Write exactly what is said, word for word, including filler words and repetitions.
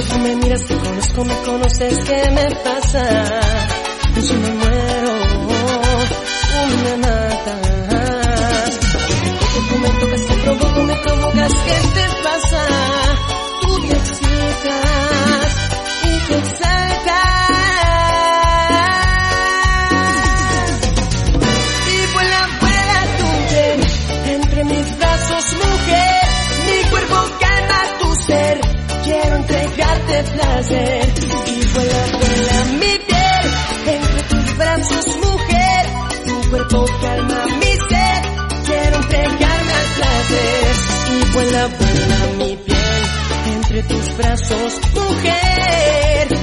Cuando tú me miras te conozco, me conoces, ¿qué me pasa? Yo me muero, tú me matas. Cuando tú me tocas te provoco, me provocas, ¿qué te pasa? Tú te excitas y te exaltas. Y vuela, vuela tu piel entre mis brazos, mujer. Mi cuerpo calma tu ser. Quiero entregarte placer. Y vuela, vuela mi piel entre tus brazos, mujer. Tu cuerpo calma mi ser. Quiero entregarme al placer. Y vuela, vuela mi piel entre tus brazos, mujer.